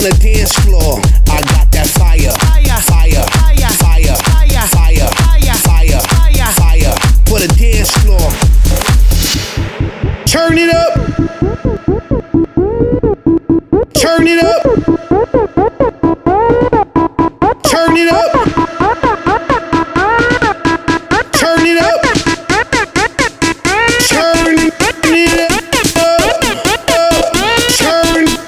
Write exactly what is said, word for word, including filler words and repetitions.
the dance floor. I got that fire, fire, fire, fire, fire, fire, fire, fire, fire for the dance floor. Turn it up. Turn it up.